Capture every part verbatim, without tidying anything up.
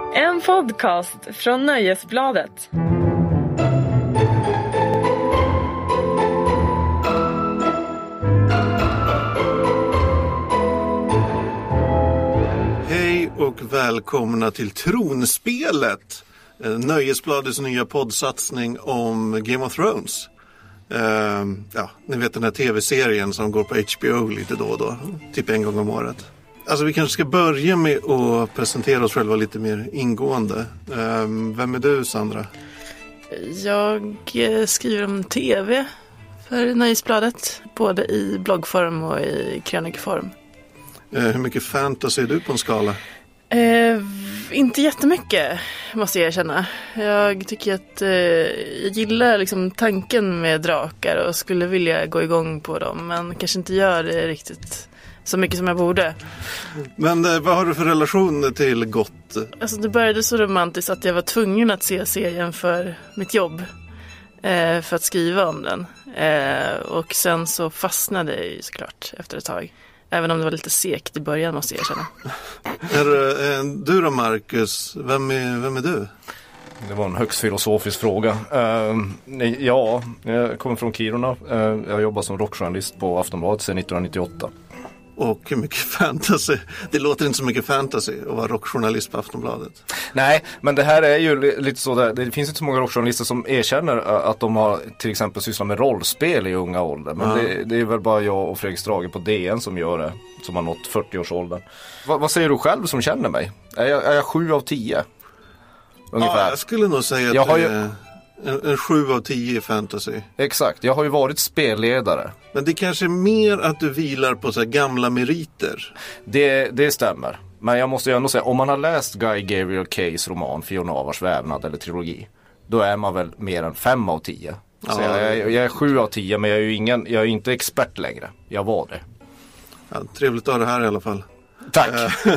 En podcast från Nöjesbladet. Hej och välkomna till Tronspelet. Nöjesbladets nya poddsatsning om Game of Thrones. Uh, ja, ni vet den här tv-serien som går på H B O lite då och då. Typ en gång om året. Alltså vi kanske ska börja med att presentera oss själva lite mer ingående. Uh, vem är du, Sandra? Jag skriver om tv för Nöjesbladet. Både i bloggform och i krönikform. Uh, hur mycket fantasy är du på en skala? Eh, inte jättemycket, måste jag erkänna. Jag tycker att eh, jag gillar liksom tanken med drakar och skulle vilja gå igång på dem, men kanske inte gör det riktigt så mycket som jag borde. Men eh, vad har du för relation till gott? Alltså det började så romantiskt att jag var tvungen att se serien för mitt jobb, eh, för att skriva om den. Eh, och sen så fastnade jag ju såklart efter ett tag. Även om det var lite segt i början, måste jag erkänna. Är, eh, du då, Marcus? Vem är, vem är du? Det var en högst filosofisk fråga. Uh, ja, jag kommer från Kiruna. Uh, jag jobbar som rockjournalist på Aftonbladet sedan nittonhundranittioåtta. Och hur mycket fantasy? Det låter inte så mycket fantasy att vara rockjournalist på Aftonbladet. Nej, men det här är ju lite så där. Det finns inte så många rockjournalister som erkänner att de har till exempel sysslat med rollspel i unga ålder. Men ja. det, det är väl bara jag och Fredrik Strage på D N som gör det, som har nått fyrtioårsåldern. Va, vad säger du själv som känner mig? Är jag, är jag sju av tio? Ungefär. Ja, jag skulle nog säga att jag har ju... en, en sju av tio i fantasy. Exakt, jag har ju varit spelledare. Men det kanske är mer att du vilar på så här gamla meriter. Det, det stämmer. Men jag måste ju ändå säga, om man har läst Guy Gabriel Kays roman Fiona Avars vävnad eller trilogi, då är man väl mer än fem av tio. Så ja, jag, jag, jag är sju av tio, men jag är ju ingen, jag är inte expert längre. Jag var det. Ja, trevligt att ha det här i alla fall. Tack.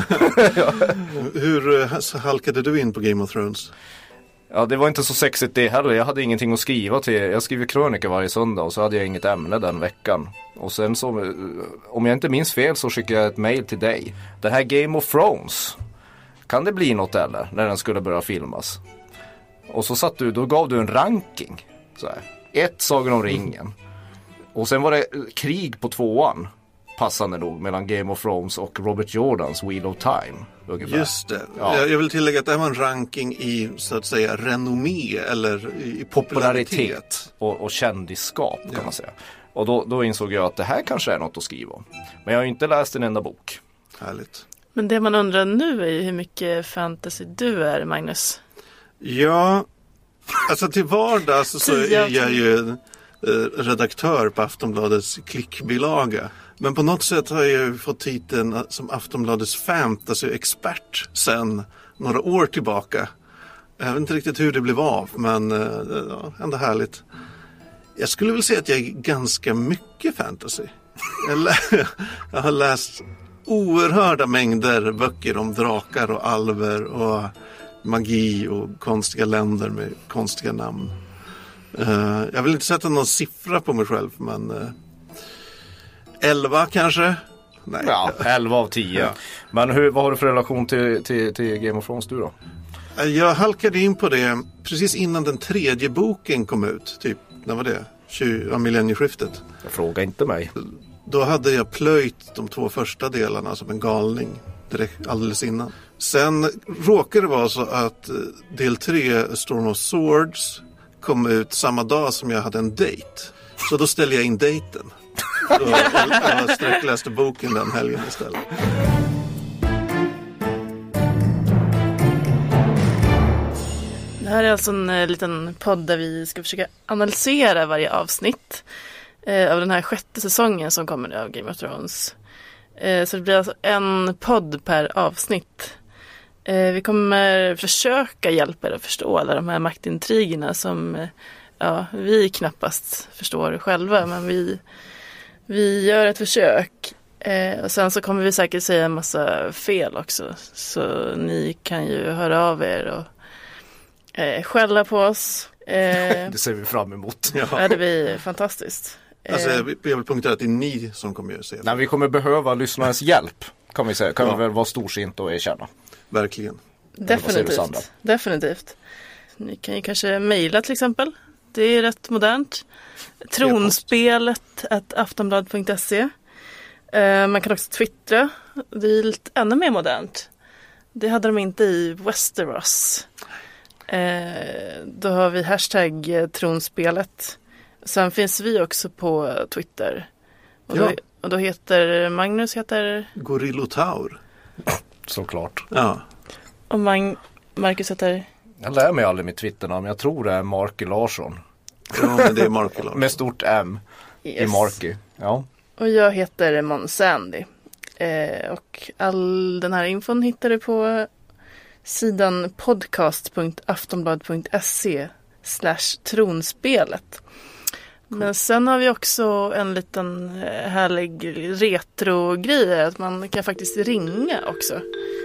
Hur halkade du in på Game of Thrones? Ja, det var inte så sexigt det heller. Jag hade ingenting att skriva till. Jag skriver krönika varje söndag och så hade jag inget ämne den veckan. Och sen så, om jag inte minns fel, så skickade jag ett mejl till dig. Den här Game of Thrones, kan det bli något eller? När den skulle börja filmas. Och så satt du, då gav du en ranking. Så här. Ett, Sagan om ringen. Och sen var det krig på tvåan. Passande nog, mellan Game of Thrones och Robert Jordans Wheel of Time. Ungefär. Just det. Ja. Jag vill tillägga att det här var en ranking i, så att säga, renommé eller i popularitet. popularitet och, och kändisskap kan ja. man säga. Och då, då insåg jag att det här kanske är något att skriva om. Men jag har ju inte läst en enda bok. Härligt. Men det man undrar nu är ju hur mycket fantasy du är, Magnus. Ja, alltså till vardags så är jag ju redaktör på Aftonbladets klickbilaga. Men på något sätt har jag fått titeln som Aftonbladets fantasy-expert sedan några år tillbaka. Jag vet inte riktigt hur det blev av, men ja, ändå härligt. Jag skulle väl säga att jag är ganska mycket fantasy. Jag, lä- jag har läst oerhörda mängder böcker om drakar och alver och magi och konstiga länder med konstiga namn. Uh, jag vill inte sätta någon siffra på mig själv, men uh, elva kanske? Nej. Ja, elva av tio. Ja. Men hur, vad har du för relation till, till, till Game of Thrones du då? Uh, jag halkade in på det precis innan den tredje boken kom ut. Typ, när var det? tjugo, millennieskiftet. Jag frågar inte mig. Då hade jag plöjt de två första delarna som en galning direkt, alldeles innan. Sen råkade det vara så att del tre, Storm of Swords, kom ut samma dag som jag hade en dejt. Så då ställde jag in dejten. Och jag sträckläste boken den helgen istället. Det här är alltså en eh, liten podd där vi ska försöka analysera varje avsnitt eh, av den här sjätte säsongen som kommer av Game of Thrones. Eh, så det blir alltså en podd per avsnitt. Eh, vi kommer försöka hjälpa er att förstå alla de här maktintrigerna som eh, ja, vi knappast förstår själva, men vi, vi gör ett försök. Eh, och sen så kommer vi säkert säga en massa fel också, så ni kan ju höra av er och Eh, skälla på oss. Eh, det ser vi fram emot. Ja, ja det blir fantastiskt. Alltså, jag vill punktera att det är ni som kommer att se. Nej, vi kommer behöva lyssnarnas hjälp, kan vi säga. Kan ja. vi väl vara storsint och erkänna. Verkligen. Definitivt. Definitivt. Ni kan ju kanske mejla till exempel. Det är rätt modernt. Tronspelet at aftonblad punkt se. Uh, man kan också twittra. Det är lite ännu mer modernt. Det hade de inte i Westeros. Uh, då har vi hashtag tronspelet. Sen finns vi också på Twitter. Och, ja. då, och då heter Magnus heter... Gorillotaur. Såklart. Ja. Och Mag- Marcus heter... Jag lär mig aldrig mitt Twitternamn. Jag tror det är Marky Larsson. Ja, men det är Marky Larsson. Med stort M yes. i Marky. Ja. Och jag heter Måns Sandy. Eh, och all den här infon hittar du på sidan podcast punkt aftonblad punkt se slash tronspelet. Men sen har vi också en liten härlig retro-grej att man kan faktiskt ringa också.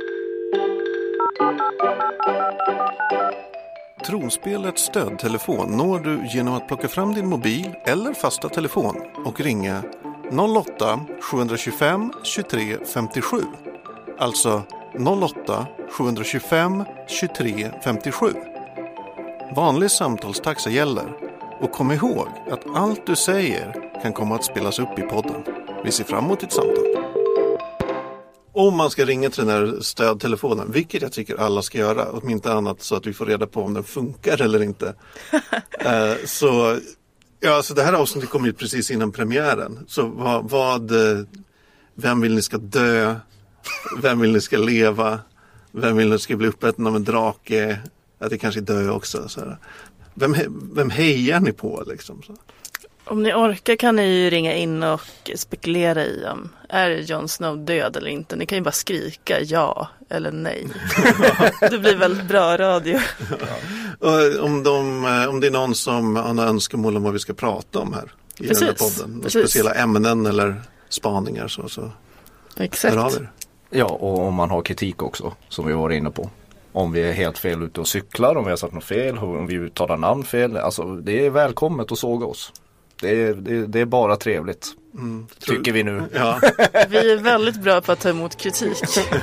Tronspelets stödtelefon når du genom att plocka fram din mobil eller fasta telefon och ringa noll åtta sju två fem tjugotre femtiosju. Alltså noll åtta sju två fem tjugotre femtiosju. Vanlig samtalstaxa gäller. Och kom ihåg att allt du säger kan komma att spelas upp i podden. Vi ser fram emot ditt samtal. Om man ska ringa till den här stödtelefonen, vilket jag tycker alla ska göra, om inte annat så att vi får reda på om den funkar eller inte. eh, så, ja, så det här avsnittet kom ut precis innan premiären. Så vad, vad, vem vill ni ska dö? Vem vill ni ska leva? Vem vill ni ska bli uppäten av en drake? Att det kanske dö också. Så här. Vem, vem hejar ni på liksom? Så. Om ni orkar kan ni ju ringa in och spekulera i om är Jon Snow död eller inte. Ni kan ju bara skrika ja eller nej. Det blir väldigt bra radio. Ja. Om, de, om det är någon som har några önskemål om vad vi ska prata om här i precis, den här podden. Några speciella ämnen eller spaningar så, så exakt. Hör av er. Ja, och om man har kritik också som vi var inne på. Om vi är helt fel ute och cyklar, om vi har sagt något fel, om vi uttalar namn fel. Alltså det är välkommet att såga oss. Det är, det, det är bara trevligt, mm, tycker vi nu. Ja. Vi är väldigt bra på att ta emot kritik.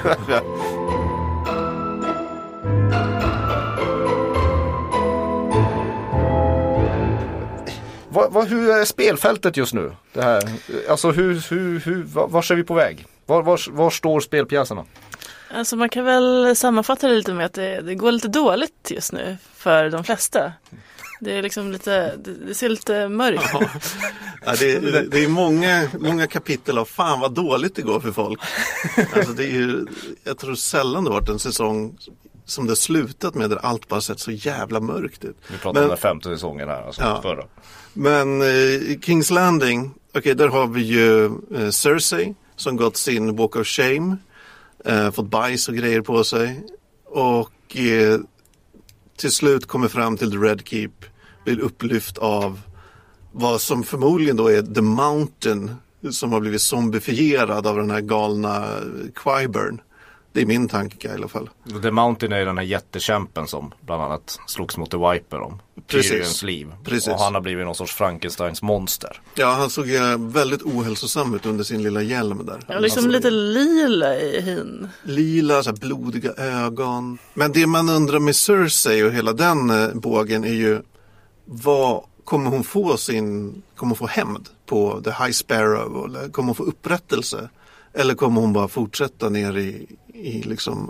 vad, vad, hur är spelfältet just nu? Det här? Alltså hur, hur, hur, var, var är vi på väg? Var, var, var står spelpjäserna? Alltså man kan väl sammanfatta det lite med att det, det går lite dåligt just nu för de flesta. Det är liksom lite, det, det ser lite mörkt. Ja. Ja, det, det, det är många, många kapitel av fan vad dåligt det går för folk. Alltså det är ju, jag tror sällan det har varit en säsong som det slutat med där allt bara sett så jävla mörkt ut. Vi pratar Men, om den femte säsongen här, alltså ja. förra. Men eh, King's Landing, okej okay, där har vi ju eh, Cersei som gått sin walk of shame. Eh, fått bajs och grejer på sig. Och eh, till slut kommer fram till The Red Keep. Blir upplyft av vad som förmodligen då är The Mountain. Som har blivit zombifierad av den här galna Qyburn. Det är min tanke i alla fall. The Mountain är den här jättekämpen som bland annat slogs mot The Viper om Tyrions liv. Precis. Och han har blivit någon sorts Frankensteins monster. Ja, han såg väldigt ohälsosam ut under sin lilla hjälm där. Ja, liksom lite lila i hin. Lila, så här blodiga ögon. Men det man undrar med Cersei och hela den eh, bågen är ju vad kommer hon få sin, kommer hon få hämnd på The High Sparrow eller kommer hon få upprättelse? Eller kommer hon bara fortsätta ner i, i liksom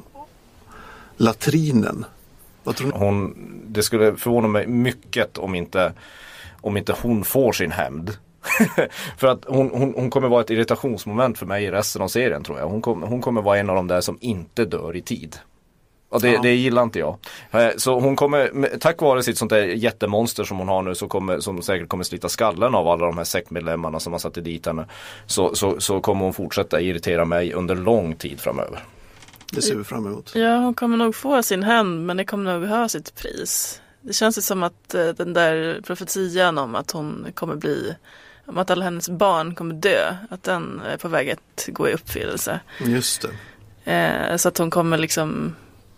latrinen? Vad tror ni? Hon, det skulle förvåna mig mycket om inte, om inte hon får sin hämnd. För att hon, hon, hon kommer vara ett irritationsmoment för mig i resten av serien tror jag. Hon, kom, hon kommer vara en av de där som inte dör i tid. Och det, ja. det gillar inte jag. Så hon kommer, tack vare sitt sånt där jättemonster som hon har nu, så kommer, som säkert kommer slita skallen av alla de här sektmedlemmarna som har satt dit henne, så, så, så kommer hon fortsätta irritera mig under lång tid framöver. Det ser vi fram emot. Ja, hon kommer nog få sin hämnd, men det kommer nog ha sitt pris. Det känns ju som att eh, den där profetian om att hon kommer bli, om att alla hennes barn kommer dö, att den är på väg att gå i uppfyllelse. Just det. Eh, så att hon kommer liksom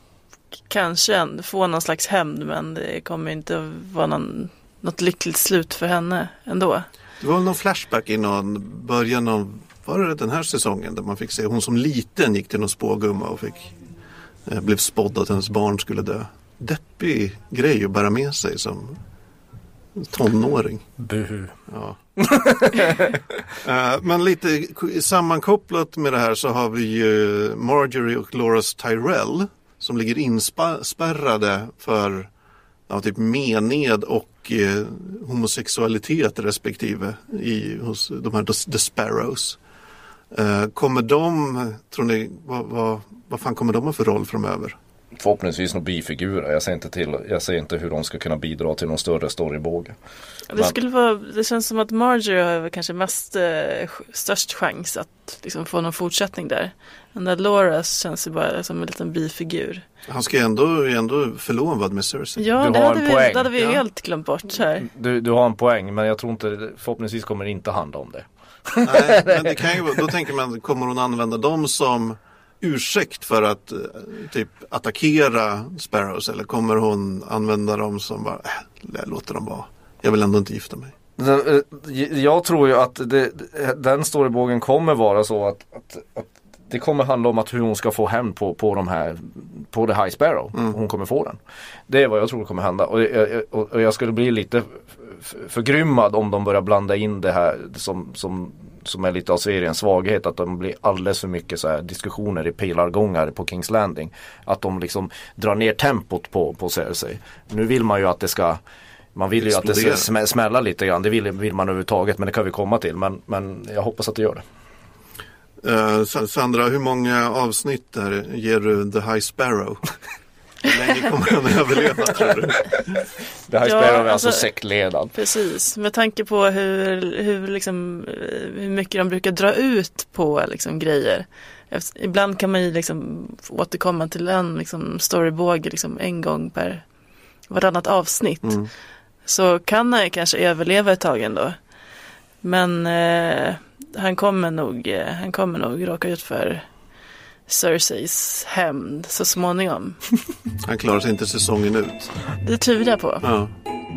kanske få någon slags hämnd, men det kommer inte att vara någon, något lyckligt slut för henne ändå. Det var någon flashback i någon början av, var det den här säsongen där man fick se hon som liten gick till någon spågumma och fick eh, blev spådd att hennes barn skulle dö. Deppig grej att bära med sig som tonåring. Buhu. Ja. uh, men lite sammankopplat med det här så har vi ju Marjorie och Loras Tyrell som ligger inspärrade för ja, typ mened och eh, homosexualitet respektive i, hos de här The Sparrows. Uh, kommer de, tror ni, vad, vad, vad fan kommer de ha för roll framöver? Förhoppningsvis några bifigurer. Jag ser inte till, jag ser inte hur de ska kunna bidra till någon större storybåge. Det skulle vara, det känns som att Marjorie har kanske mest eh, störst chans att liksom, få någon fortsättning där. Den där Loras känns ju bara som en liten bifigur. Han ska ju ändå, ändå förlovad med Cersei. Ja, Du det har hade, en vi, poäng. det hade vi Ja. helt glömt bort här. Du, du har en poäng, men jag tror inte, förhoppningsvis kommer det inte handla om det. Nej, men det kan ju, vara- då tänker man, kommer hon använda dem som ursäkt för att eh, typ attackera Sparrows, eller kommer hon använda dem som bara, äh, låter dem vara. Jag vill ändå inte gifta mig. Jag tror ju att det, den storybågen kommer vara så att, att, att det kommer handla om att hur hon ska få hem på, på de här, på The High Sparrow. Mm. Hon kommer få den. Det är vad jag tror kommer hända. Och jag, och, och jag skulle bli lite f- förgrymmad om de börjar blanda in det här som, som, som är lite av seriens svaghet. Att de blir alldeles för mycket så här diskussioner i pilargångar på King's Landing. Att de liksom drar ner tempot på, på Cersei. Nu vill man ju att det ska... Man vill ju att det ska Explodera. smä- smälla lite grann. Det vill, vill man överhuvudtaget, men det kan vi komma till. Men, men jag hoppas att det gör det. Uh, Sandra, hur många avsnitt där ger du The High Sparrow? Hur länge kommer han överleva, tror du? Det här Ja, spelar vi alltså alltså- sektledad. Precis, med tanke på hur, hur, liksom, eh, hur mycket de brukar dra ut på liksom, grejer. Efter, ibland kan man ju liksom, återkomma till en liksom, storybåge liksom, en gång per varannat avsnitt. Mm. Så kan han ju kanske överleva ett tag ändå. Men eh, han kommer nog eh, han kommer nog råka ut för Cerseis hämnd så småningom. Han klarar sig inte säsongen ut. Det tvivlar jag på. Ja.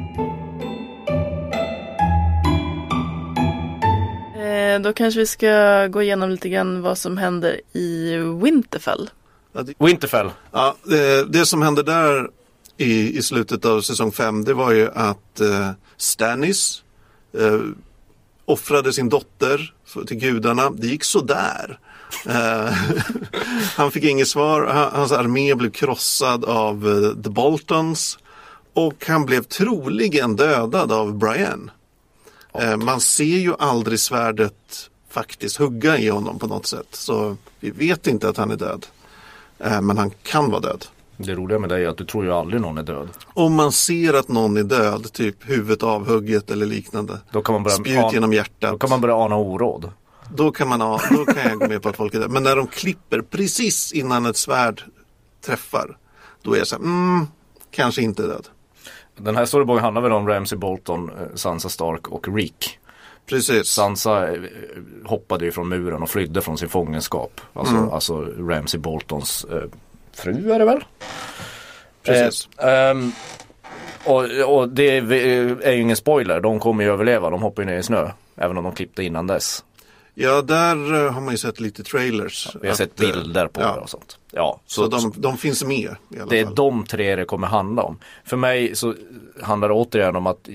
Eh, då kanske vi ska gå igenom lite grann vad som händer i Winterfell. Ja, det, Winterfell. ja, det, det som hände där i, i slutet av säsong fem, det var ju att eh, Stannis eh, offrade sin dotter för, till gudarna. Det gick så där. Eh, han fick inget svar. Han, hans armé blev krossad av eh, The Boltons. Och han blev troligen dödad av Brienne. Eh, man ser ju aldrig svärdet faktiskt hugga i honom på något sätt. Så vi vet inte att han är död. Eh, men han kan vara död. Det roliga med dig är att du tror ju aldrig någon är död. Om man ser att någon är död, typ huvudet avhugget eller liknande. Då kan man börja, Spjut ana, genom hjärtat. då kan man börja ana oråd. Då kan, man, ha- då kan jag gå med på att folk är döda. Men när de klipper precis innan ett svärd träffar, då är jag så här, mm, kanske inte död. Den här storybågen handlar väl om Ramsay Bolton, eh, Sansa Stark och Reek. Precis. Sansa eh, hoppade ju från muren och flydde från sin fångenskap. Alltså, Mm. alltså Ramsay Boltons eh, fru är det väl? Precis. Eh, ehm, och, och det är ju ingen spoiler. De kommer ju överleva. De hoppar ju ner i snö. Även om de klippte innan dess. Ja, där eh, har man ju sett lite trailers. Vi har att, sett eh, bilder på ja. det och sånt. Ja, Så, de, de finns med i alla det är fall. de tre det kommer handla om. För mig så handlar det återigen om att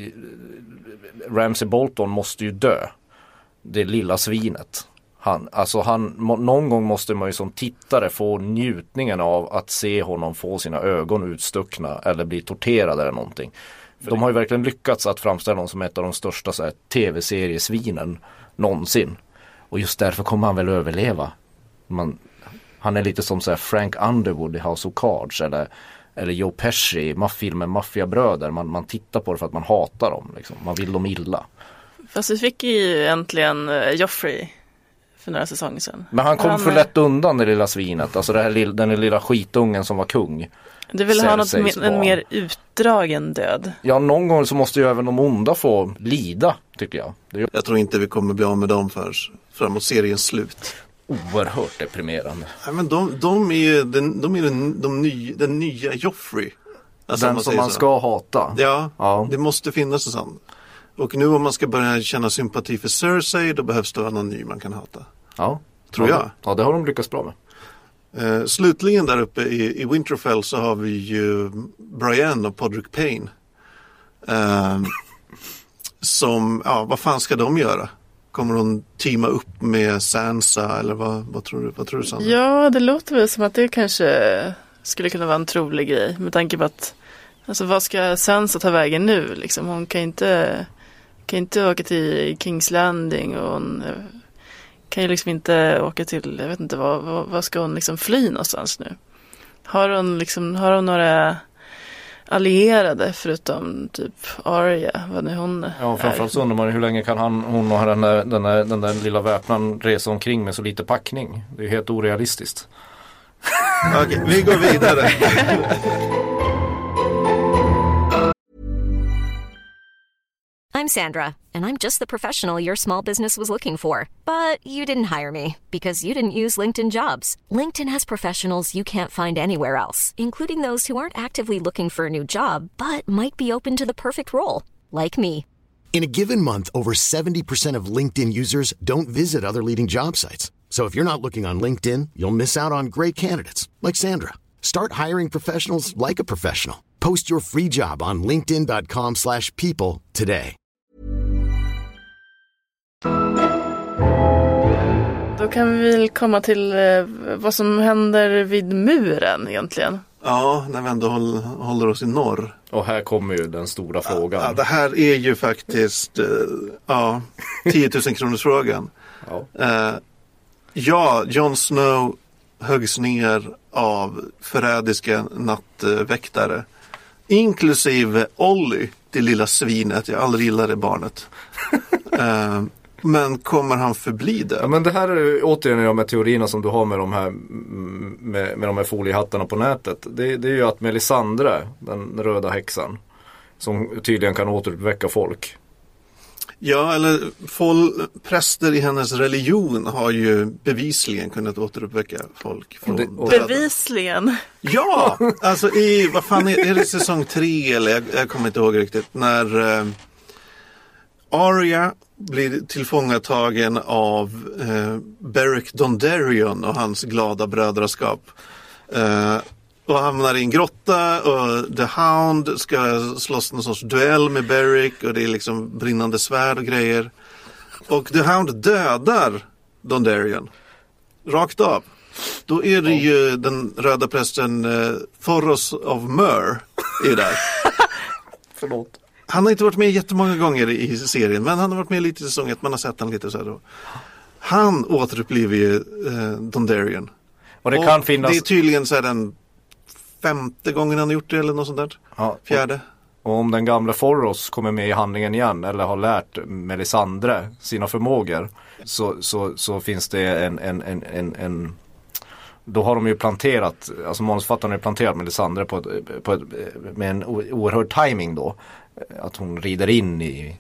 Ramsay Bolton måste ju dö. Det lilla svinet. Han, alltså han, må- någon gång måste man ju som tittare få njutningen av att se honom få sina ögon utstuckna eller bli torterad eller någonting. För de har ju verkligen lyckats att framställa honom som ett av de största så här, tv-seriesvinen någonsin. Och just därför kommer han väl överleva. Man, han är lite som så här Frank Underwood i House of Cards eller, eller Joe Pesci i ma- filmen Maffiabröder. Man, man tittar på det för att man hatar dem. Liksom. Man vill dem illa. Fast vi fick ju äntligen eh, Joffrey för några säsonger sedan. Men han kom Han, för eh, lätt undan, det lilla svinet. Alltså det här, lill- den lilla skitungen som var kung. Du vill ha något, Cerseis me- en barn. mer utdragen död. Ja, någon gång så måste ju även de onda få lida, tycker jag. Det är Jag tror inte vi kommer bli av med dem för framåt seriens slut. oerhört deprimerande. Nej, men de, de är ju den, de är den, de ny, den nya Joffrey. Alltså, om Den som säger man så. ska hata. Ja, Ja. det måste finnas en sån. Och nu om man ska börja känna sympati för Cersei, då behövs det vara någon ny man kan hata. Ja. Tror ja, jag. Ja, det har de lyckats bra med. Eh, slutligen där uppe i, i Winterfell så har vi ju Brienne och Podrick Payne. Eh, som, ja, vad fan ska de göra? Kommer hon teama upp med Sansa eller vad, vad tror du, vad tror du Sandra? Ja, det låter väl som att det kanske skulle kunna vara en trolig grej med tanke på att alltså vad ska Sansa ta vägen nu liksom? Hon kan inte kan inte åka till King's Landing och hon kan ju liksom inte åka till, jag vet inte vad, vad, vad ska hon liksom fly någonstans nu? Har hon liksom, har hon några allierade förutom typ Arya, vad nu hon är? Ja, framförallt så undrar man hur länge kan han, hon och den där, den där, den där lilla väpnan resa omkring med så lite packning? Det är ju helt orealistiskt. Okej, vi går vidare. I'm Sandra, and I'm just the professional your small business was looking for. But you didn't hire me because you didn't use LinkedIn Jobs. LinkedIn has professionals you can't find anywhere else, including those who aren't actively looking for a new job, but might be open to the perfect role, like me. In a given month, over seventy percent of LinkedIn users don't visit other leading job sites. So if you're not looking on LinkedIn, you'll miss out on great candidates like Sandra. Start hiring professionals like a professional. Post your free job on linkedin dot com slash people today. Då kan vi väl komma till eh, vad som händer vid muren egentligen. Ja, när vi ändå håller, håller oss i norr. Och här kommer ju den stora frågan. Ja, det här är ju faktiskt uh, ja, tio tusen kronors frågan. Ja. Uh, ja, Jon Snow höggs ner av förrädiska nattväktare. Inklusive Olly, det lilla svinet. Jag aldrig gillade barnet. uh, Men kommer han förbli det? Ja, men det här är återigen de här teorierna som du har med de här, med, med de här foliehattarna på nätet. Det, det är ju att Melisandre, den röda häxan, som tydligen kan återuppväcka folk. Ja, eller fol, präster i hennes religion har ju bevisligen kunnat återuppväcka folk från det, döden. Bevisligen. Ja, alltså i, vad fan är, är det säsong tre eller jag, jag kommer inte ihåg riktigt. När uh, Arya blir tillfångatagen av uh, Beric Dondarrion och hans glada brödraskap. Uh, och hamnar i en grotta och The Hound ska slåss någon sorts duell med Beric och det är liksom brinnande svärd och grejer. Och The Hound dödar Dondarrion. Rakt av. Då är det ju den röda prästen uh, Thoros of Myr är där. Förlåt. Han har inte varit med jättemånga gånger i serien, men han har varit med lite i säsongen. Man har sett han lite så här då. Han återupplever ju uh, Dondarrion. Och det och kan finnas... det är tydligen så här den femte gången han har gjort det eller något sånt där. Ja, Fjärde. Och om den gamla Forros kommer med i handlingen igen eller har lärt Melisandre sina förmågor så, så, så finns det en, en, en, en, en då har de ju planterat, alltså manusförfattarna har ju planterat Melisandre på ett, på ett, med en oerhörd timing då. Att hon rider in i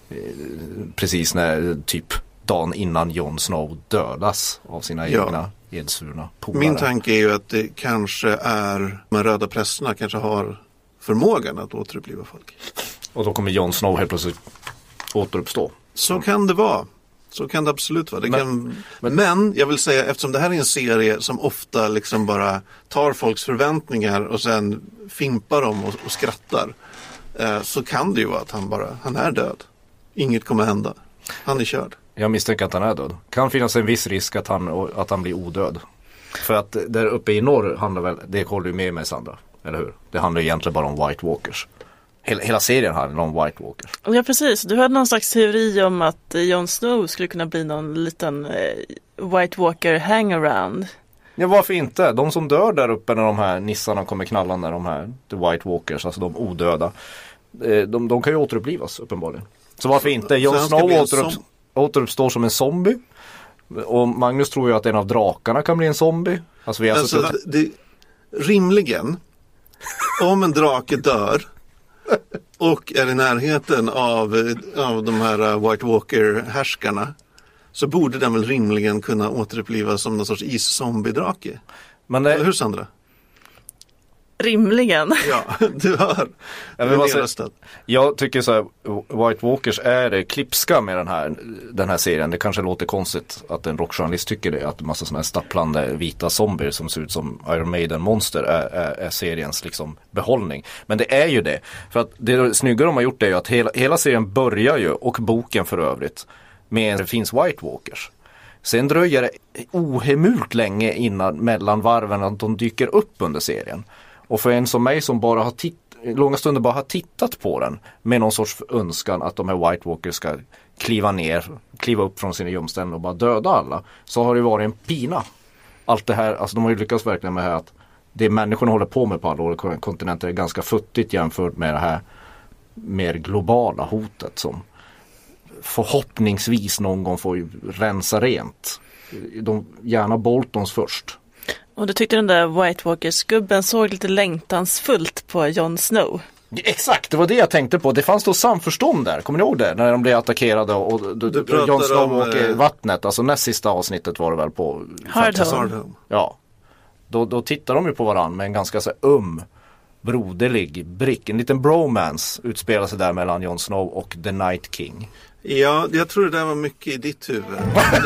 precis när typ dagen innan Jon Snow dödas av sina Ja. egna edsvurna polare. Min tanke är ju att det kanske är de röda prästerna kanske har förmågan att återuppliva folk. Och då kommer Jon Snow helt plötsligt återuppstå. Så kan det vara. Så kan det absolut vara. Det Men- kan... men- men jag vill säga, eftersom det här är en serie som ofta liksom bara tar folks förväntningar och sen fimpar dem och, och skrattar. Eh, så kan det ju vara att han bara, han är död. Inget kommer hända. Han är körd. Jag misstänker att han är död. Kan finnas en viss risk att han, att han blir odöd. För att där uppe i norr handlar väl, det håller ju med mig Sandra, eller hur? Det handlar egentligen bara om White Walkers. Hela, hela serien handlar om White Walkers. Ja, precis. Du hade någon slags teori om att eh, Jon Snow skulle kunna bli någon liten eh, White Walker hangaround. Ja, varför inte? De som dör där uppe när de här nissarna kommer knallande, de här The White Walkers, alltså de odöda, eh, de, de kan ju återupplivas uppenbarligen. Så varför inte? Jon han ska Snow bli en återupp, som- återuppstår som en zombie. Och Magnus tror ju att en av drakarna kan bli en zombie. Alltså vi har Alltså, suttit... det, rimligen, om en drake dör och är i närheten av, av de här White Walker-härskarna så borde den väl rimligen kunna återupplivas som någon sorts is-zombie-drake. Men det, Hur Sandra? rimligen. Ja, du hör. Jag, vill bara säga, jag tycker så här, White Walkers är det klipska med den här, den här serien. Det kanske låter konstigt att en rockjournalist tycker det, att en massa sådana här stapplande vita zombier som ser ut som Iron Maiden-monster är, är, är seriens liksom behållning. Men det är ju det. För att det snygga de har gjort är ju att hela, hela serien börjar ju, och boken för övrigt, med det finns White Walkers. Sen dröjer det ohemult länge innan mellan varven att de dyker upp under serien. Och för en som mig som bara har titt, långa stunder bara har tittat på den med någon sorts önskan att de här White Walkers ska kliva ner, kliva upp från sina gömställen och bara döda alla, så har det varit en pina. Allt det här, alltså de har ju lyckats verkligen med det här att det människorna håller på med på alla olika kontinenter är ganska futtigt jämfört med det här mer globala hotet som förhoppningsvis någon gång får rensa rent. De, gärna Boltons först. Och du tyckte den där White Walkers-gubben såg lite längtansfullt på Jon Snow. Exakt, det var det jag tänkte på. Det fanns då samförstånd där. Kommer ni ihåg det? När de blev attackerade och, och, och Jon Snow om, åker i vattnet. Alltså näst sista avsnittet var det väl på Hardhome. Ja. Då, då tittar de ju på varandra med en ganska så um, broderlig brick. En liten bromance utspelar sig där mellan Jon Snow och The Night King. Ja, jag tror det där var mycket i ditt huvud.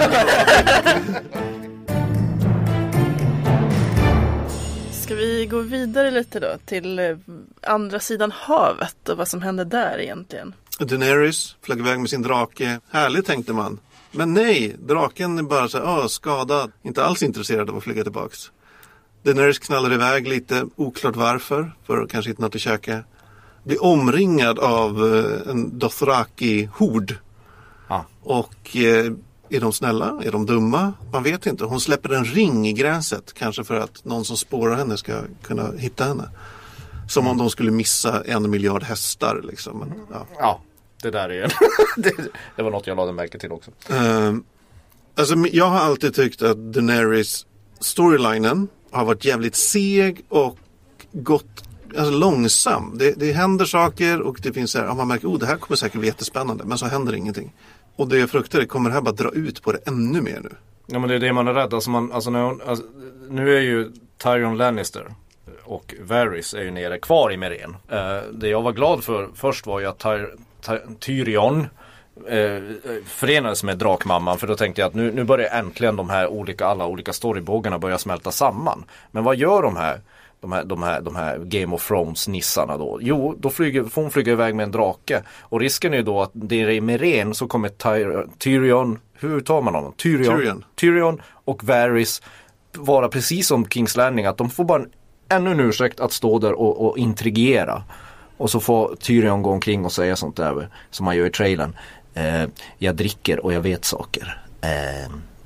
Ska vi gå vidare lite då till andra sidan havet och vad som hände där egentligen? Daenerys flög iväg med sin drake. Härligt, tänkte man. Men nej, draken är bara så här, åh, skadad. Inte alls intresserad av att flyga tillbaks. Daenerys knallar iväg lite, oklart varför, för att kanske hitta något att käka. Blir omringad av en Dothraki-hord. Ah. Och eh, är de snälla? Är de dumma? Man vet inte. Hon släpper en ring i gräset. Kanske för att någon som spårar henne ska kunna hitta henne. Som mm. om de skulle missa en miljard hästar. Liksom. Men, ja. ja, det där är det, det var något jag lade märke till också. Uh, alltså, jag har alltid tyckt att Daenerys storylinen har varit jävligt seg och gått alltså, långsam. Det, det händer saker och det finns så här, ja, man märker, oh, det här kommer säkert bli jättespännande. Men så händer ingenting. Och det jag fruktar, det kommer det här bara dra ut på det ännu mer nu. Ja, men det är det man är rädd. Alltså man, alltså, nu, alltså, nu är ju Tyrion Lannister och Varys är ju nere kvar i Meren. Uh, det jag var glad för först var ju att Tyr, Tyr, Tyrion uh, förenades med drakmamman. För då tänkte jag att nu, nu börjar äntligen de här olika, alla olika storybågarna börja smälta samman. Men vad gör de här? De här, de, här, de här Game of Thrones-nissarna då. Jo, då flyger, får hon flyga iväg med en drake. Och risken är ju då att det är med ren så kommer Tyr, Tyrion, hur tar man honom? Tyrion, Tyrion. Tyrion och Varys vara precis som King's Landing. Att de får bara en, ännu en ursäkt att stå där och, och intrigera. Och så får Tyrion gå omkring och säga sånt där som man gör i trailern. Eh, jag dricker och jag vet saker. Eh,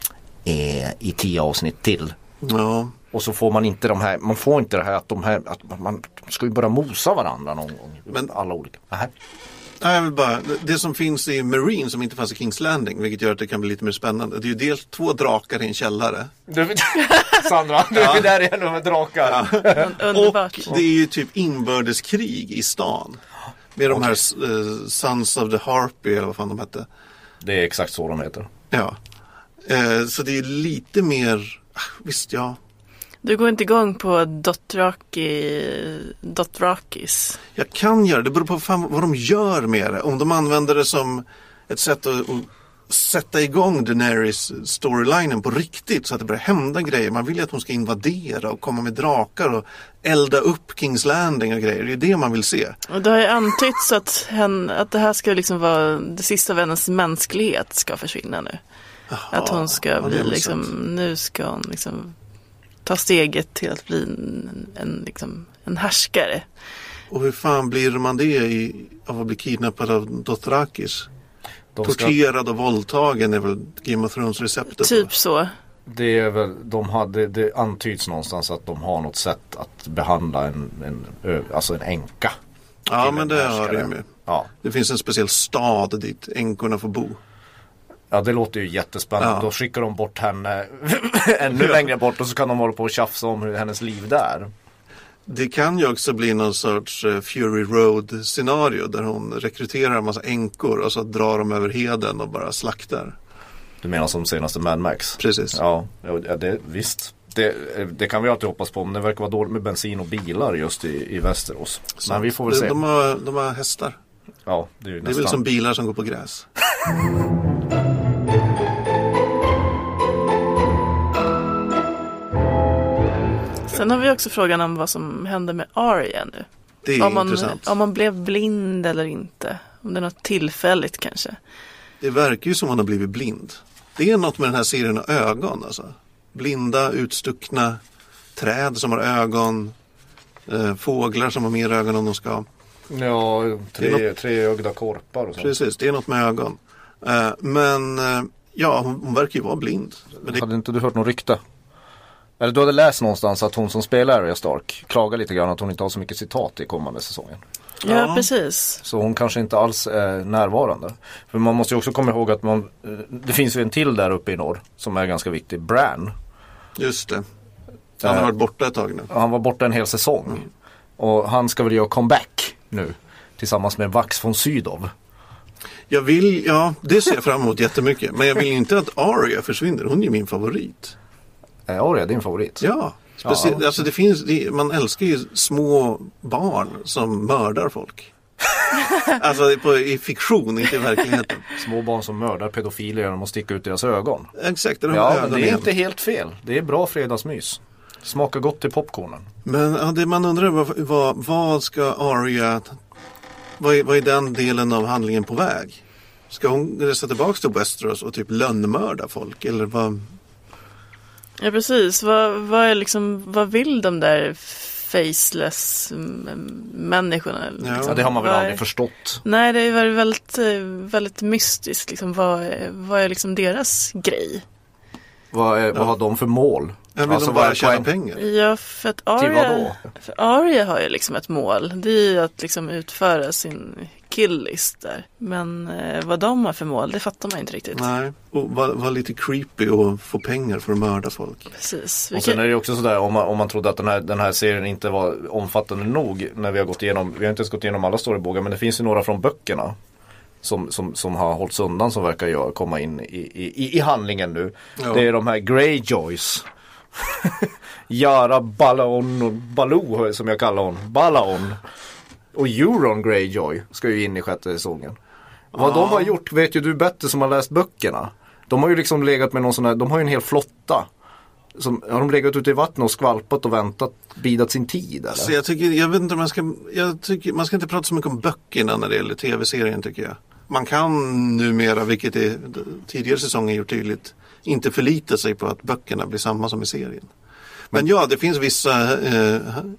eh, I tio avsnitt till. Ja. Och så får man inte de här, man får inte det här att de här, att man, man ska ju bara mosa varandra någon gång. Men alla olika. Aha. Nej, jag vill bara, det som finns i Marine som inte fanns i King's Landing, vilket gör att det kan bli lite mer spännande. Det är ju dels två drakar i en källare. Du, Sandra, du är där igen med drakar. Ja. Och det är ju typ inbördeskrig i stan. Med de här uh, Sons of the Harpy eller vad fan de hette. Det är exakt så de heter. Ja. Uh, så det är lite mer, visst ja. Du går inte igång på Dothraki, Dothrakis? Jag kan göra det. Det beror på fan vad de gör med det. Om de använder det som ett sätt att, att sätta igång Daenerys storylinen på riktigt så att det börjar hända grejer. Man vill ju att hon ska invadera och komma med drakar och elda upp King's Landing och grejer. Det är det man vill se. Och det har ju antytts att, hen, att det här ska liksom vara det sista av hennes mänsklighet ska försvinna nu. Jaha, att hon ska bli liksom, nu ska hon liksom ta steget till att bli en, en, liksom, en härskare. Och hur fan blir man det i, av att bli kidnappad av Dothrakis? De ska... Torterad och våldtagen är väl Game of Thrones receptet? Typ så. Det är väl, de hade, det antyds någonstans att de har något sätt att behandla en, en alltså en änka. Ja, men det har det med. Ja. Det finns en speciell stad dit änkorna får bo. Ja, det låter ju jättespännande. Ja. Då skickar de bort henne ännu ja. längre bort och så kan de hålla på och tjafsa om hennes liv där. Det kan ju också bli någon sorts uh, Fury Road-scenario där hon rekryterar en massa änkor och så drar de över heden och bara slaktar. Du menar som senaste Mad Max? Precis. Ja, ja det, visst. Det, det kan vi alltid hoppas på, om det verkar vara dåligt med bensin och bilar just i, i Västerås. Så men vi får väl se. De har, de har hästar. Ja, det är ju Det är väl som bilar som går på gräs. Sen har vi också frågan om vad som händer med Arya nu. Det är om man, intressant. Om man blev blind eller inte. Om det är något tillfälligt kanske. Det verkar ju som man har blivit blind. Det är något med den här serien av ögon. Alltså. Blinda, utstuckna träd som har ögon. Eh, fåglar som har mer ögon än de ska. Ja, tre, något... treögda korpar och så. Precis, det är något med ögon. Eh, men eh, ja, hon, hon verkar ju vara blind. Men det... Hade inte du hört någon rykte? Eller du hade läst någonstans att hon som spelar Arya Stark klagar lite grann att hon inte har så mycket citat i kommande säsongen. Ja, Ja. precis. Så hon kanske inte alls är närvarande. För man måste ju också komma ihåg att man, det finns ju en till där uppe i norr som är ganska viktig. Bran. Just det. Han har varit borta ett tag nu. Han var borta en hel säsong. Mm. Och han ska väl göra comeback nu. Tillsammans med Vax von Sydow. Jag vill, ja, det ser jag fram emot jättemycket. Men jag vill inte att Arya försvinner. Hon är min favorit. Är Arya din favorit? Ja. Specie- ja. Alltså det finns, det, man älskar ju små barn som mördar folk. Alltså på, i fiktion, inte i verkligheten. Små barn som mördar pedofiler genom att sticka ut deras ögon. Exakt. De Ja, ögonen men det är igen. inte helt fel. Det är bra fredagsmys. Smakar gott till popcornen. Men ja, det man undrar vad, vad, vad ska Arya, vad är, vad är den delen av handlingen på väg? Ska hon resa tillbaka till Westeros och typ lönnmörda folk? Eller vad? Ja, precis. Vad, vad, är liksom, vad vill de där faceless m- människorna? Liksom? Ja, det har man väl vad aldrig är... förstått. Nej, det är väldigt, väldigt, väldigt mystiskt. Liksom. Vad, är, vad är liksom deras grej? Vad, är, vad har de för mål? Jag vill Alltså, de vad bara är tjäna poäng? pengar? Ja, för att Till vad Arya, då? för Arya har ju liksom ett mål. Det är ju att liksom utföra sin kill-list där. Men eh, vad de har för mål, det fattar man inte riktigt. Nej, och vara var lite creepy och få pengar för att mörda folk. Precis. Och sen är det också sådär, om man, om man trodde att den här, den här serien inte var omfattande nog när vi har gått igenom, vi har inte ens gått igenom alla storybågar, men det finns ju några från böckerna som, som, som har hållits undan som verkar göra, komma in i, i, i handlingen nu. Ja. Det är de här Greyjoys. Yara Balaon och Baloo som jag kallar hon. Balaon. Och Euron Greyjoy ska ju in i sjätte säsongen. Vad Ja. de har gjort vet ju du bättre som har läst böckerna. De har ju liksom legat med någon sån här, de har ju en hel flotta. Som, har de legat ute i vattnet och skvalpat och väntat, bidat sin tid eller? Så jag tycker, jag vet inte om man ska, jag tycker, man ska inte prata så mycket om böckerna när det gäller tv-serien tycker jag. Man kan numera, vilket är tidigare säsonger gjort tydligt, inte förlita sig på att böckerna blir samma som i serien. Men ja, det finns vissa eh,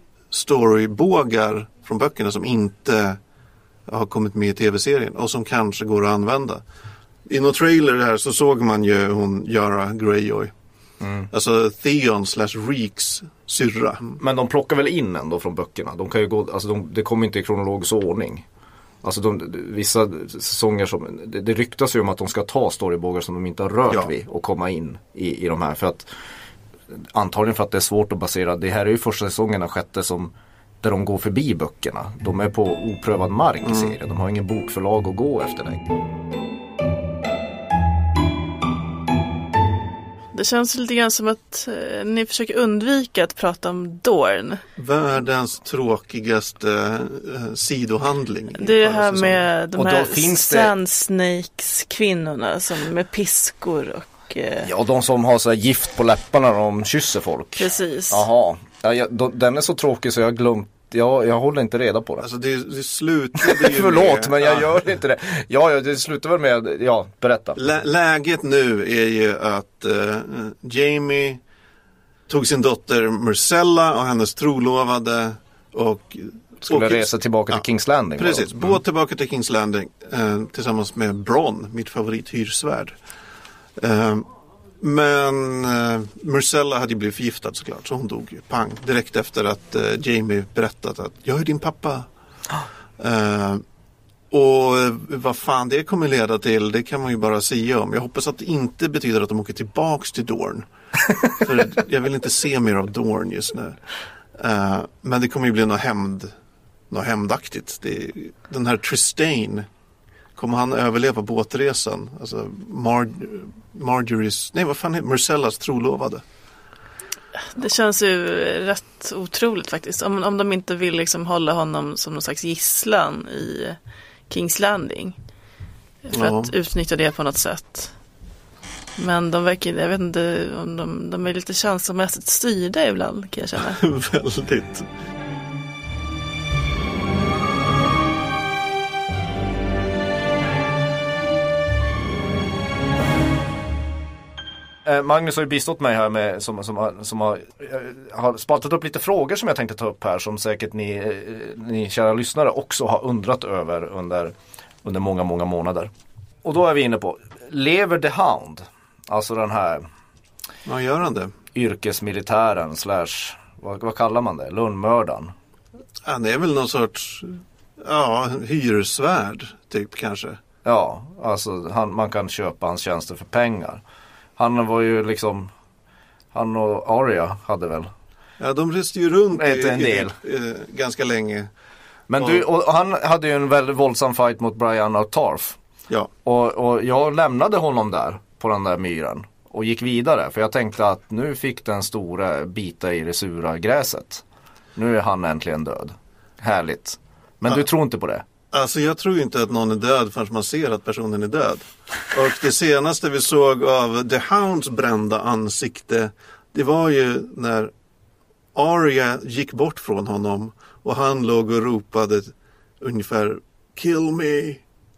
storybågar från böckerna som inte har kommit med i tv-serien och som kanske går att använda. I någon trailer här så såg man ju hon göra Greyjoy. Mm. Alltså Theon slash Reeks syrra. Men de plockar väl in ändå från böckerna. De kan ju gå, alltså de, det kommer inte i kronologisk ordning. Alltså de, vissa säsonger som, det, det ryktas ju om att de ska ta storybågar som de inte har rört Ja. vid och komma in i, i de här. För att, antagligen för att det är svårt att basera, det här är ju första säsongerna sjätte som, där de går förbi böckerna. De är på oprövad mark i serien. De har ingen bokförlag att gå efter längre. Det känns lite grann som att eh, ni försöker undvika att prata om Dorne. Världens tråkigaste eh, sidohandling. Det är det förra här säsongen. med de Och då här finns det- Sand Snakes kvinnorna som med piskor och eh, Ja, de som har så här gift på läpparna när de kysser folk. precis. Jaha, ja, jag, de, den är så tråkig så jag har glömt. Jag, jag håller inte reda på det. Alltså det, det slutade ju Förlåt, med, men jag ja, gör inte det. Ja, ja, det slutar väl med, ja, berätta. lä- Läget nu är ju att eh, Jamie tog sin dotter Myrcella och hennes trolovade och Skulle åker- resa tillbaka till Ja, Kings Landing. va? Precis, båt tillbaka till Kings Landing eh, tillsammans med Bronn, mitt favorithyrsvärd. Eh, men eh, Myrcella hade ju blivit förgiftad såklart, så hon dog ju pang direkt efter att eh, Jamie berättat att jag är din pappa. Eh, och eh, vad fan det kommer leda till, det kan man ju bara säga om. Jag hoppas att det inte betyder att de åker tillbaks till Dorne. För jag vill inte se mer av Dorne just nu. Eh, men det kommer ju bli något hämnd, något hämndaktigt. Det, den här Trystane, kommer han överleva båtresan? Alltså Mar- Marjorie's, nej vad fan heter Myrcellas trolovade. Det känns ju rätt otroligt faktiskt. Om, om de inte vill liksom hålla honom som någon slags gisslan i King's Landing. För Ja. att utnyttja det på något sätt. Men de verkar, jag vet inte om de, de är lite känslomässigt styrda ibland, kan jag känna. Väldigt. Magnus har ju bistått mig här med som, som, har, som har, har spaltat upp lite frågor som jag tänkte ta upp här som säkert ni, ni kära lyssnare också har undrat över under, under många, många månader. Och då är vi inne på, lever The Hound? Alltså den här Vad gör han det? yrkesmilitären slash, vad, vad kallar man det? Lundmördaren. Han är väl någon sorts, ja, hyresvärd typ kanske. Ja, alltså han, man kan köpa hans tjänster för pengar. Han var ju liksom, han och Arya hade väl. Ja, de reste ju runt Ett, i, en del. i, i, ganska länge. Men du, och han hade ju en väldigt våldsam fight mot Brian av Tarth. Ja. Och, och jag lämnade honom där på den där myren och gick vidare. För jag tänkte att nu fick den stora bita i det sura gräset. Nu är han äntligen död. Härligt. Men Ja. du tror inte på det? Alltså jag tror inte att någon är död förrän man ser att personen är död. Och det senaste vi såg av The Hounds brända ansikte, det var ju när Arya gick bort från honom och han låg och ropade ungefär kill me.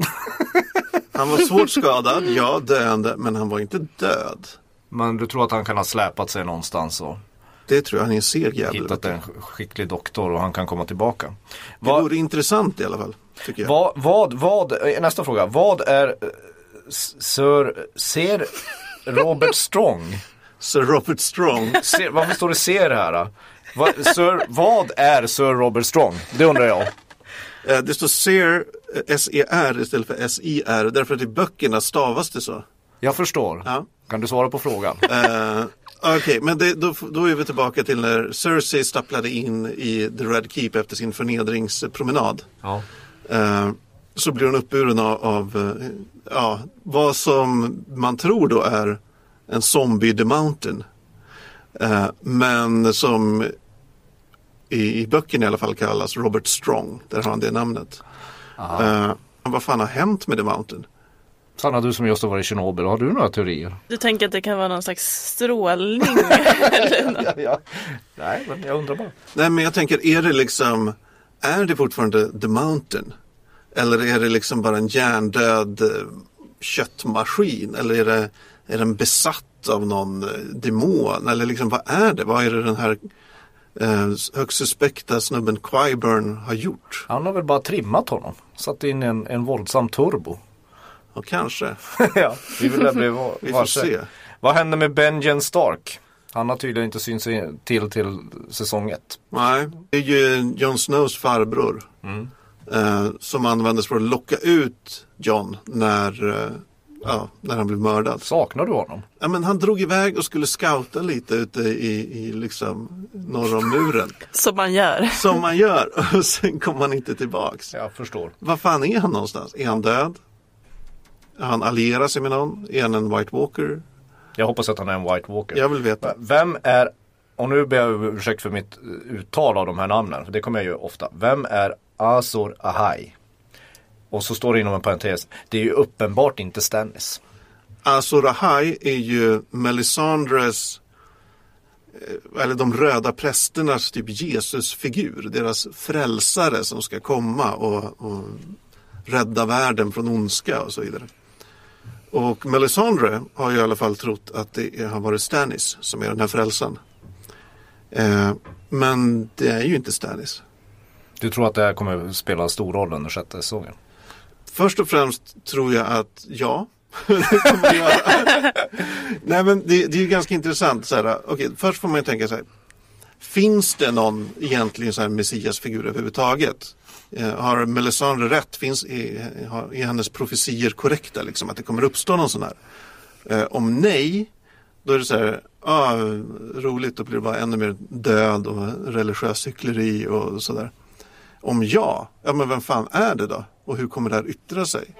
Han var svårt skadad, ja, döende, men han var inte död. Men du tror att han kan ha släpat sig någonstans och Det tror jag han är en seg jävel. hittat en skicklig doktor och han kan komma tillbaka. Det Vad, vore intressant i alla fall, tycker jag. vad, vad, vad, nästa fråga. Vad är eh, Sir, ser Robert Strong? Sir Robert Strong. Ser, varför står det ser här då? Va, sir, vad är Sir Robert Strong? Det undrar jag. Eh, Det står Ser, S E R istället för S I R, därför att i böckerna stavas det så. Jag förstår. Ja. Kan du svara på frågan? Uh, Okej, okay, men det, då, då är vi tillbaka till när Cersei stapplade in i The Red Keep efter sin förnedringspromenad. Ja. Uh, så blir hon uppburen av, av uh, ja, vad som man tror då är en zombie the mountain. Uh, men som i, i böckerna i alla fall kallas Robert Strong. Där har han det namnet. Uh, vad fan har hänt med the mountain? Sanna, du som just har varit i Tjernobyl, har du några teorier? Du tänker att det kan vara någon slags strålning? Eller något? ja, ja. Nej, men jag undrar bara. Nej, men jag tänker, är det liksom, är det fortfarande The Mountain? Eller är det liksom bara en hjärndöd eh, köttmaskin? Eller är det, är den besatt av någon eh, demon? Eller liksom, vad är det? Vad är det den här eh, högst suspekta snubben Qyburn har gjort? Han har väl bara trimmat honom. Satt in en, en våldsam turbo. Och kanske. ja, vi vill bli var, Vi får se. Vad hände med Benjen Stark? Han har tydligen inte synts till till säsong ett. Nej, det är ju Jon Snows farbror. Mm. Eh, som användes för att locka ut Jon när, eh, ja, när han blev mördad. Saknar du honom? Ja, men han drog iväg och skulle scouta lite ute i, i liksom norr om muren. Som man gör. Som man gör. Och sen kom han inte tillbaks. Jag förstår. Vad fan är han någonstans? Är han död? Är han allierar sig med någon? Är han en White Walker? Jag hoppas att han är en White Walker. Jag vill veta. Vem är, och nu ber jag ursäkt för mitt uttal av de här namnen, för det kommer jag ju ofta. Vem är Azor Ahai? Och så står det inom en parentes, det är ju uppenbart inte Stannis. Azor Ahai är ju Melisandres, eller de röda prästernas typ Jesusfigur. Deras frälsare som ska komma och, och rädda världen från ondska och så vidare. Och Melisandre har ju i alla fall trott att det har varit Stannis som är den här frälsan. Eh, men det är ju inte Stannis. Du tror att det här kommer att spela en stor roll under sjätte säsongen? Först och främst tror jag att ja. det kommer det göra. Nej, men det, det är ju ganska intressant. Så här, okay, först får man ju tänka så här. Finns det någon egentligen så här messiasfigur överhuvudtaget? Eh, har Melisandre rätt? Finns, är, är hennes profetier korrekta? Liksom, att det kommer uppstå någon sån här? Eh, om nej, då är det så här, ah, roligt, då blir det bara ännu mer död och religiös hyckleri och sådär. Om ja, ja men vem fan är det då? Och hur kommer det här yttra sig?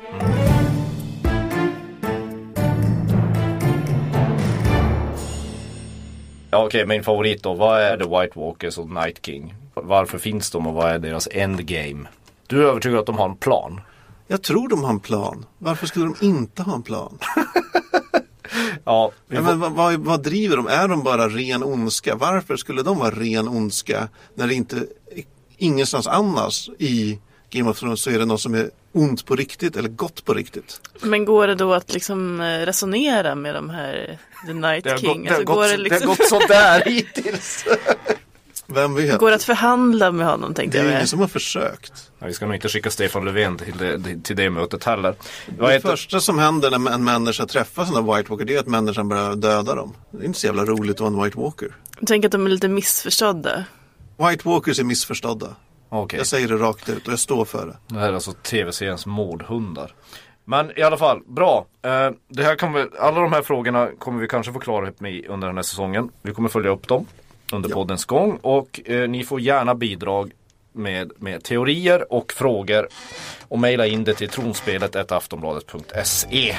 Ja, okej, min favorit då. Vad är The White Walkers och Night King? Varför finns de och vad är deras endgame? Du är övertygad att de har en plan? Jag tror de har en plan. Varför skulle de inte ha en plan? Ja, ja, men vad, vad, vad driver de? Är de bara ren ondska? Varför skulle de vara ren ondska när det inte ingenstans annars i Game of Thrones så är det något som är ont på riktigt eller gott på riktigt? Men går det då att liksom resonera med de här The Night det King? Gått, det, alltså, har går gått, det, liksom... det har gått sådär hittills. Vem vet? Går det att förhandla med honom, tänkte jag. Det är jag ingen som har försökt. Ja, vi ska nog inte skicka Stefan Löfven till det, till det mötet heller. Det heter... första som händer när en människa träffar sådana White Walker, det är att människan börjar döda dem. Det är inte så jävla roligt att vara en White Walker. Jag tänker att de är lite missförstådda. White Walkers är missförstådda. Okay. Jag säger det rakt ut och jag står för det. Det här är alltså tv-seriens mordhundar. Men i alla fall, bra. Eh, det här kommer, alla de här frågorna kommer vi kanske få klarhet med under den här säsongen. Vi kommer följa upp dem under ja. poddens gång. Och eh, ni får gärna bidrag med, med teorier och frågor. Och mejla in det till tronspelet snabel-a aftonbladet punkt se.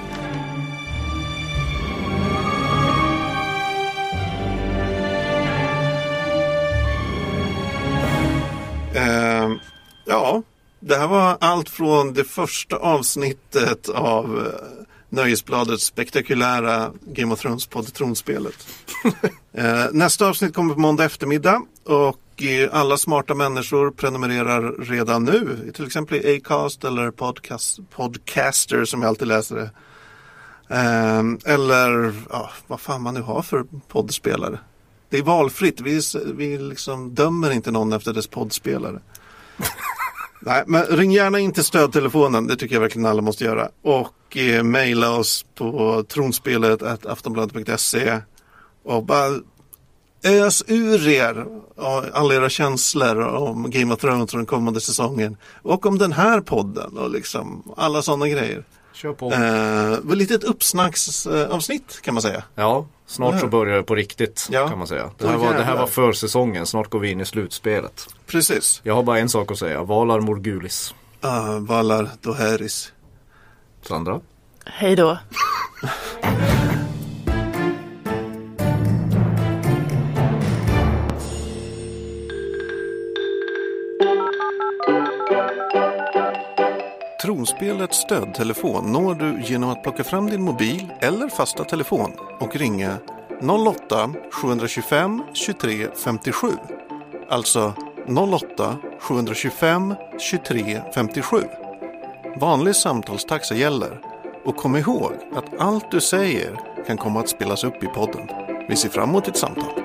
Uh, ja, det här var allt från det första avsnittet av uh, Nöjesbladets spektakulära Game of Thrones podd Tronspelet. uh, nästa avsnitt kommer på måndag eftermiddag och uh, alla smarta människor prenumererar redan nu, till exempel i Acast eller podcast, Podcaster som jag alltid läser det. Uh, eller uh, vad fan man nu har för poddspelare. Det är valfritt. Vi, vi liksom dömer inte någon efter dess poddspelare. Nej, men ring gärna in till stödtelefonen. Det tycker jag verkligen alla måste göra. Och eh, mejla oss på tronspelet snabel-a aftonbladet punkt se och bara ös ur er alla era känslor om Game of Thrones och den kommande säsongen. Och om den här podden och liksom alla sådana grejer. Kör på. Eh, lite ett uppsnacksavsnitt kan man säga. Ja, snart så börjar det på riktigt ja. kan man säga. Det här, var, det här var försäsongen, snart går vi in i slutspelet. Precis. Jag har bara en sak att säga, Valar Morgulis. Uh, Valar Dohaeris. Sandra? Hej då. Tronspelets stödtelefon når du genom att plocka fram din mobil eller fasta telefon och ringa noll åtta sju två fem tjugotre femtiosju. Alltså noll åtta sju två fem tjugotre femtiosju. Vanlig samtalstaxa gäller och kom ihåg att allt du säger kan komma att spelas upp i podden. Vi ser fram emot ett samtal.